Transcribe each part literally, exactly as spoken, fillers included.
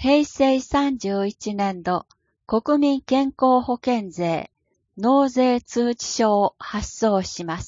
へいせいさんじゅういちねんど国民健康保険税納税通知書を発送します。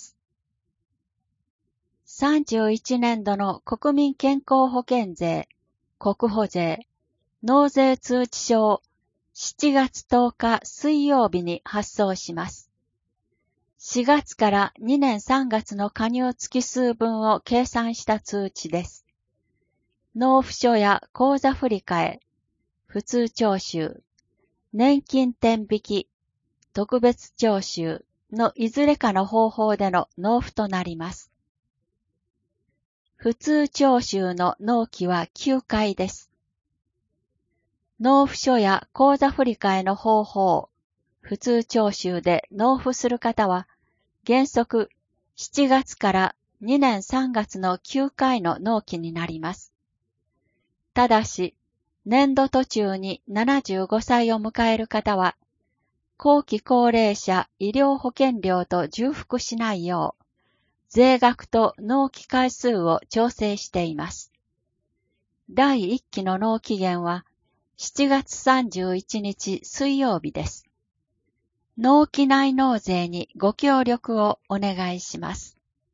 さんじゅういちねんどの国民健康保険税、国保税、納税通知書をしちがつとおか水曜日に発送します。しがつからにねんさんがつの加入月数分を計算した通知です。納付書や口座振替、普通徴収、年金天引き、特別徴収のいずれかの方法での納付となります。普通徴収の納期はきゅうかいです。納付書や口座振替の方法、普通徴収で納付する方は、原則しちがつからにねんさんがつのきゅうかいの納期になります。ただし、年度途中にななじゅうごさいを迎える方は、後期高齢者医療保険料と重複しないよう、税額と納期回数を調整しています。だいいっきの納期限はしちがつさんじゅういちにち水曜日です。納期内納税にご協力をお願いします。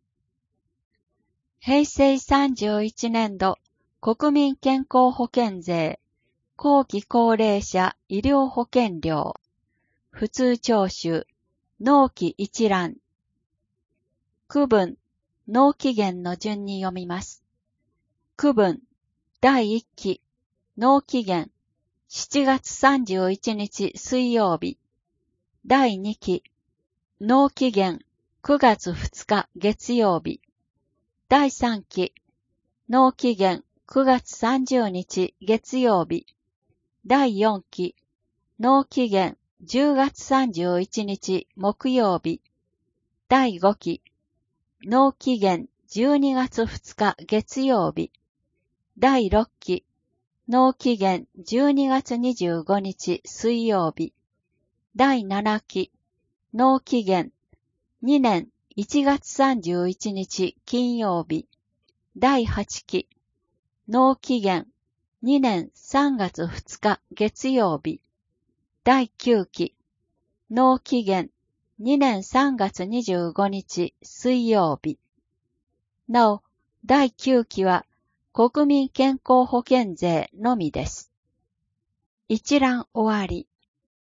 へいせいさんじゅういちねんど国民健康保険税後期高齢者医療保険料普通徴収納期一覧区分納期限の順に読みます。区分だいいっき納期限しちがつさんじゅういちにち水曜日だいにき納期限くがつふつか月曜日だいさんき納期限くがつさんじゅうにち月曜日だいよんき納期限じゅうがつさんじゅういちにち木曜日だいごき納期限じゅうにがつふつか月曜日だいろっき納期限じゅうにがつにじゅうごにち水曜日だいななき納期限にねんいちがつさんじゅういちにち金曜日だいはちき納期限にねんさんがつふつか月曜日だいきゅうき納期限にねんさんがつにじゅうごにち水曜日。なお、だいきゅうきは国民健康保険税のみです。一覧終わり。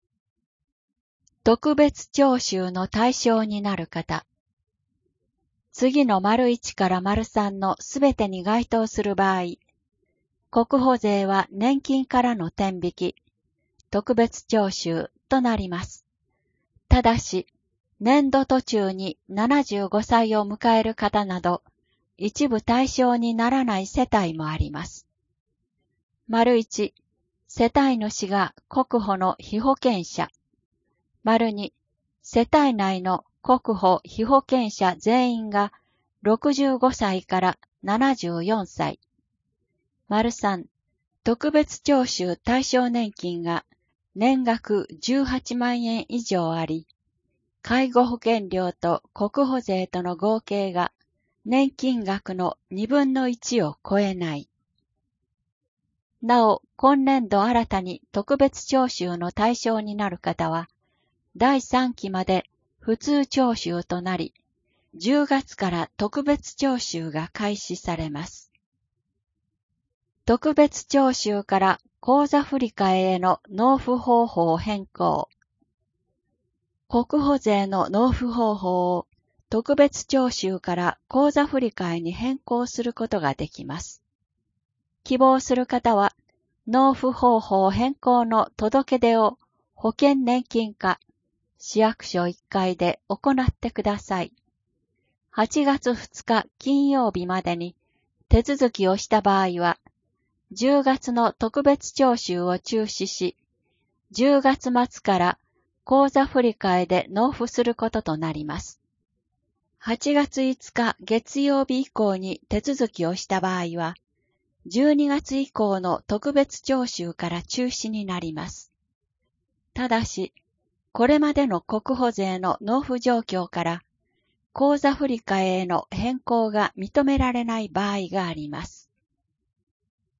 特別徴収の対象になる方。次の丸いちから丸さんのすべてに該当する場合、国保税は年金からの天引き、特別徴収となります。ただし、年度途中にななじゅうごさいを迎える方など、一部対象にならない世帯もあります。丸いち、世帯主が国保の被保険者。丸に、世帯内の国保被保険者全員がろくじゅうごさいからななじゅうよんさい。丸さん、特別徴収対象年金が年額じゅうはちまんえん以上あり、介護保険料と国保税との合計が年金額のにぶんのいちを超えない。なお、今年度新たに特別徴収の対象になる方は、だいさんきまで普通徴収となり、じゅうがつから特別徴収が開始されます。特別徴収から口座振替への納付方法変更。国保税の納付方法を特別徴収から口座振替に変更することができます。希望する方は、納付方法変更の届け出を保険年金課、市役所いっかいで行ってください。はちがつふつか金曜日までに手続きをした場合は、じゅうがつの特別徴収を中止し、じゅうがつまつから口座振替で納付することとなります。はちがついつか月曜日以降に手続きをした場合は、じゅうにがつ以降の特別徴収から中止になります。ただし、これまでの国保税の納付状況から、口座振替への変更が認められない場合があります。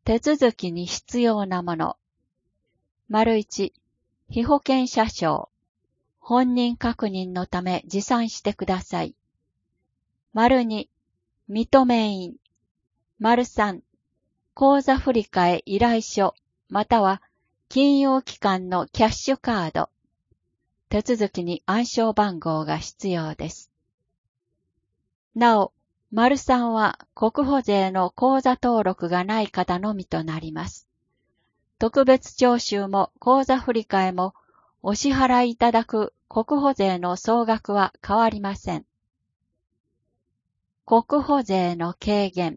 手続きに必要なもの。丸一、被保険者証。本人確認のため持参してください。丸二、認め印。丸三、口座振替依頼書、または金融機関のキャッシュカード。手続きに暗証番号が必要です。なお、丸三は国保税の口座登録がない方のみとなります。特別徴収も口座振替もお支払いいただく国保税の総額は変わりません。国保税の軽減。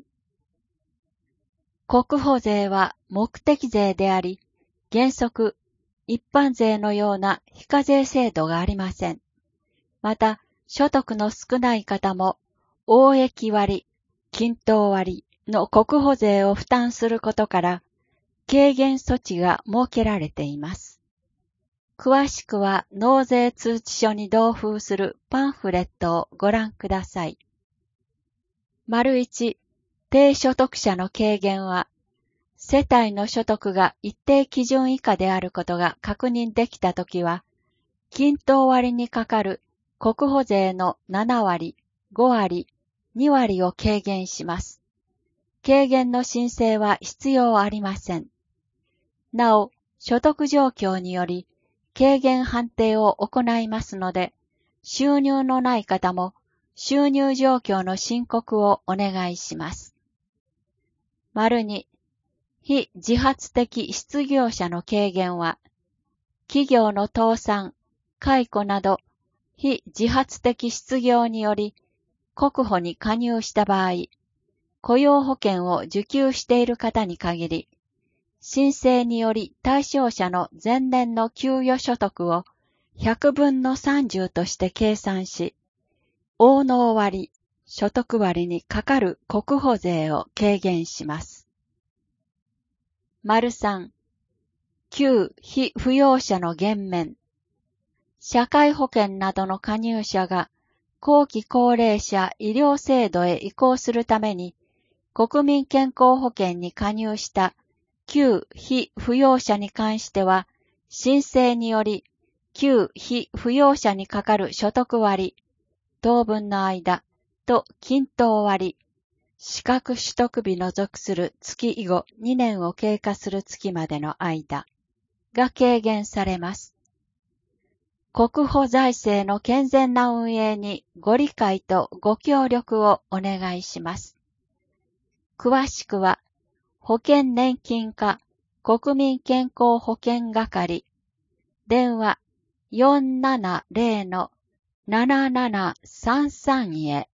国保税は目的税であり、原則、一般税のような非課税制度がありません。また、所得の少ない方も、応益割、均等割の国保税を負担することから、軽減措置が設けられています。詳しくは納税通知書に同封するパンフレットをご覧ください。丸一、低所得者の軽減は、世帯の所得が一定基準以下であることが確認できたときは、均等割にかかる国保税のなな割、ご割、に割を軽減します。軽減の申請は必要ありません。なお、所得状況により、軽減判定を行いますので、収入のない方も収入状況の申告をお願いします。丸に、非自発的失業者の軽減は、企業の倒産、解雇など、非自発的失業により、国保に加入した場合、雇用保険を受給している方に限り、申請により対象者の前年の給与所得をひゃくぶんのさんじゅうとして計算し、応納割、所得割にかかる国保税を軽減します。丸三、旧非扶養者の減免。社会保険などの加入者が後期高齢者医療制度へ移行するために国民健康保険に加入した旧非扶養者に関しては、申請により旧非扶養者にかかる所得割、当分の間と均等割、資格取得日の属する月以後にねんを経過する月までの間が軽減されます。国保財政の健全な運営にご理解とご協力をお願いします。詳しくは、保険年金課国民健康保険係、電話 よんななゼロのななななさんさん へ。